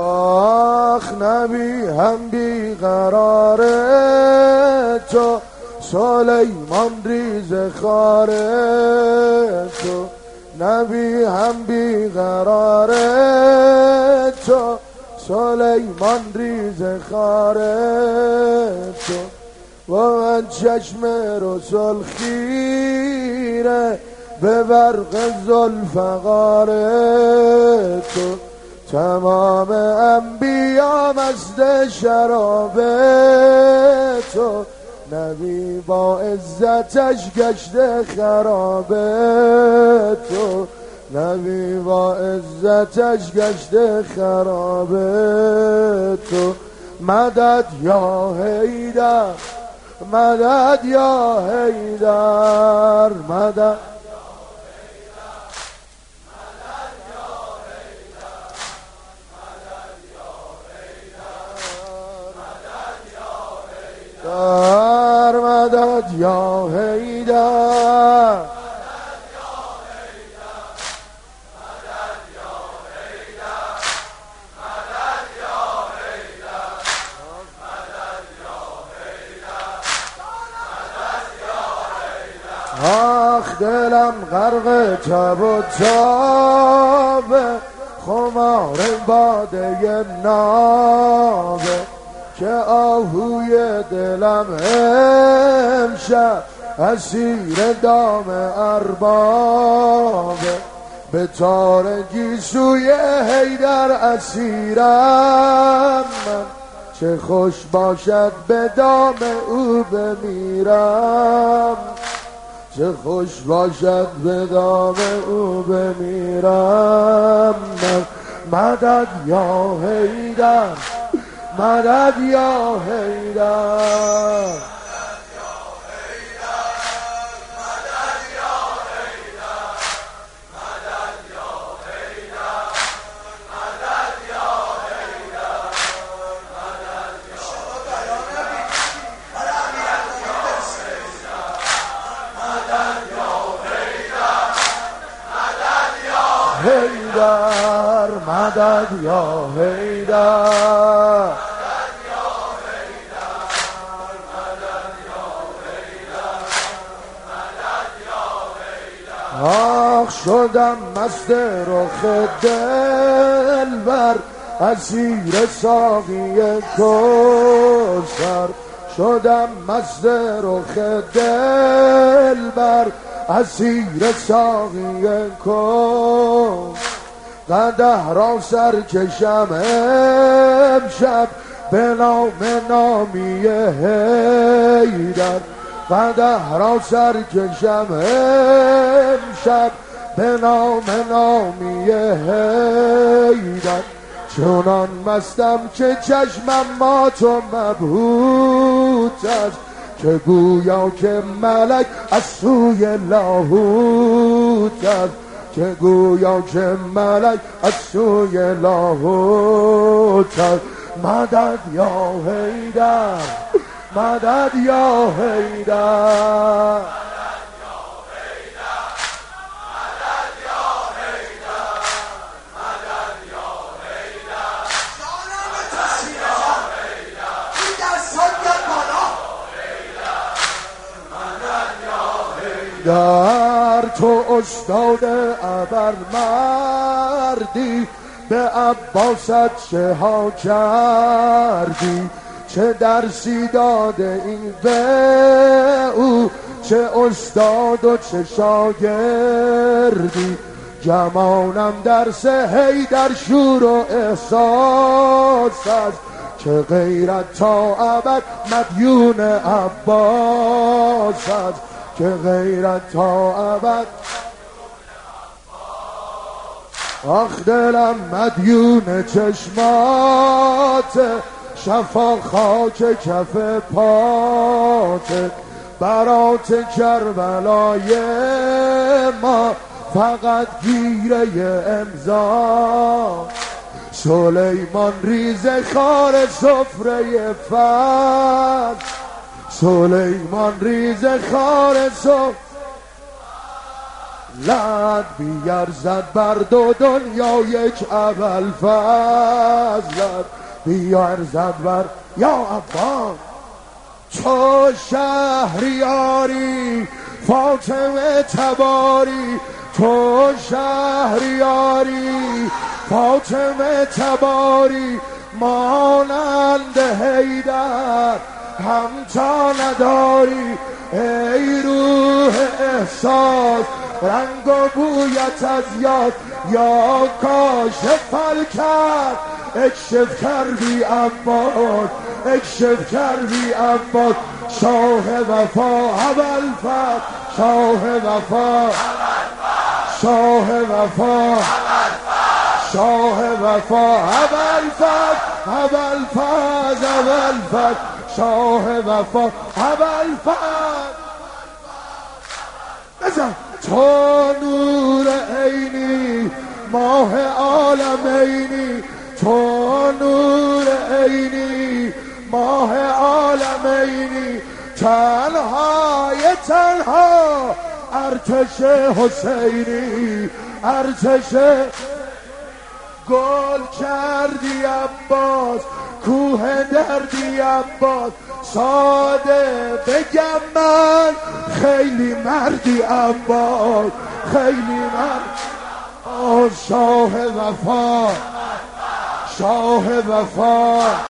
آخ نبی هم بیقراره تو، سلیمان ریز خاره تو، نبی هم بیقراره تو، سلیمان ریز خاره تو. و من چشم رسول خیره به برق ذوالفقار تو، تمام انبیا مست شراب تو، نبی با عزتش گشته خراب تو، نبی با عزتش گشته خراب تو. مدد یا حیدر، مدد یا حیدر، مدد مدد یا حیدر، آخ دلم غرق تب و تاب، خمار باده نابه، که آهوی دلم امشب اسیر دام اربابه، به تارگی سوی حیدر اسیرم من، چه خوش باشد به دام او بمیرم، چه خوش باشد به دام او بمیرم من. مدد یا حیدر، مدد یا حیدر، حیدر، مدد یا حیدر، آخ شدم مست رخ دلبر، اسیر ساقی کوثر، شدم مست رخ دلبر، اسیر ساقی کوثر. قدح را سر کشم امشب به نام نامی حیدر، قدح را سر کشم امشب به نام نامی حیدر. چنان مستم که چشمم مات و مبهوت است، که گویا که ملک از سوی لاهوت است، که گویا که ملک از سوی لاهوت است. مدد یا حیدر، مدد یا حیدر، در تو استاد ابر مردی، به عباست چه ها کردی، چه درسی داده این به او، چه استاد و چه شاگردی. گمانم درس حیدر شور و احساس است، که غیرت تا ابد مدیون عباس است، که غیرت تا ابد. آخ دلم مدیون چشمات، شفا خاک کف پات، برات کربلای ما فقط گیره امضا. سلیمان ریز خار سفره فن، سلیمان ریز خار سفره لد بیارزد بر دو دنیا یک ابوالفضل بیارزد بر یا عباس تو شهریاری فاطمه تباری تو شهریاری فاطمه تباری مانند حیدر همتا نداری ای روح احساس رنگ و بویت از یاد یا کاشف الکرب اکشف کردی عباس اکشف کردی عباس شاه وفا ابوالفضل شاه وفا شاه وفا شاه وفا ابوالفضل ابوالفضل ابوالفضل شاه وفا ابوالفضل بزن تو نور عینی ماه عالمینی تو نور عینی ماه عالمینی تنهای تنها ارتش حسینی ارتش گل کردی عباس کوه دردی عباس ساده بگم من خیلی مردی عباس خیلی مرد شاه وفا شاه وفا